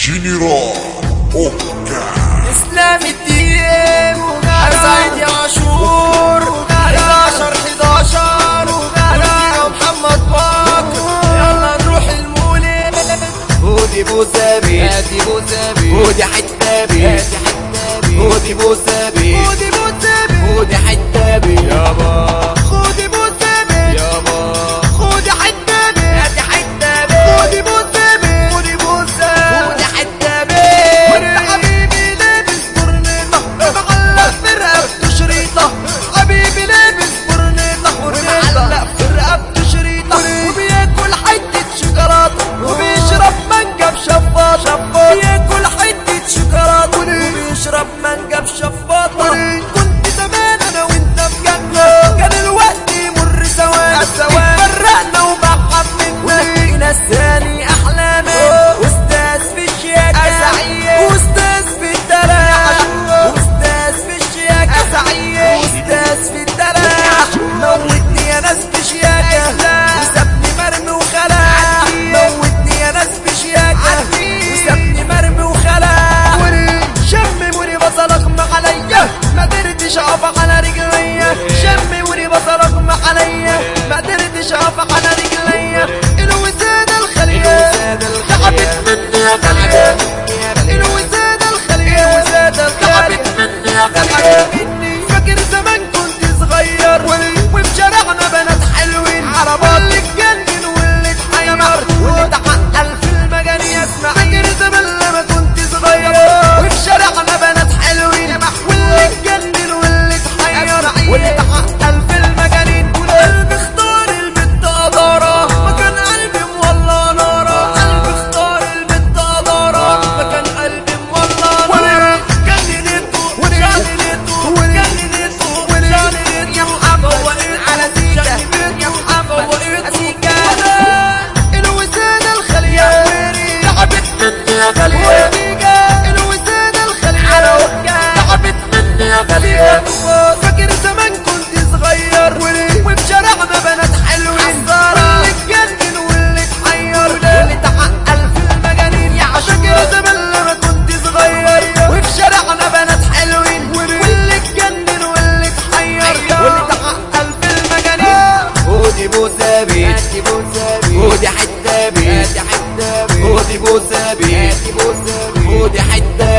جنرال اوكا اسلام الدين سعيد يا عاشور 11 ودينا محمد باكر يلا نروح المولد ودي بوسابي ودي حتابي ودي بوسابي ودي حتابي يابا خودي بوسابي يابا خودي حتابي خودي بوسابي خودي حتابي وانت حبيبي لابس برنيطة معلق في رقبته شريطة حبيبي لابس برنيطة معلق في رقبته شريطة وبياكل حتة شوكولاتة وبيشرب مانجا بشفاطة بياكل حتة شوكولاتة وبيشرب مانجا بشفاطة كنت زمان انا وانت في جنة كان الوقت يمر ثواني اتفرقنا وبحب منك نساني احلامي واستاذ في الشياكة واستاذ في الدلع واستاذ في الشياكة واستاذ في الدلع موتني يا ناس بشياكة وسابني مرمي وخلع موتني يا ناس بشياكة وسابني مرمي وخلع شمموني بصلك عليا ما قدرتش اقف على رجليا شمموني بصلك عليا ما قدرتش اقف على رجليا الوسادة الخلية تعبت مني يا غالية الوسادة الخلية تعبت مني يا غالية فاكر زمان كنت صغير وفي شارعنا بنات حلوين عربات اللي اتجنن واللي اتحير واللي تعقل في المجاني اسمع فاكر زمان لما كنت صغير وفي شارعنا بنات حلوين واللي اتجنن واللي اتحير واللي تعقل في المجانين قلبي اختار البنت قدارة مكان قلبي مولع نارة قلبي اختار البنت قدارة مكان قلبي مولع نارة جننته يا محمد وقيت على سيكا يا محمد وقيت سيكا الوسادة الخلية تعبت مني يا غالية الوسادة الخلية تعبت مني يا غالية فاكر زمان كنت صغير وفي شارعنا بنات حلوين واللي اتجنن واللي اتحير واللي تعقل في المجانين يا فاكر زمان لما كنت صغير وفي شارعنا بنات حلوين واللي اتجنن واللي اتحير واللي تعقل في المجانين ودي بوسابي ودي حتابي ودي بوسابي ودي حتابي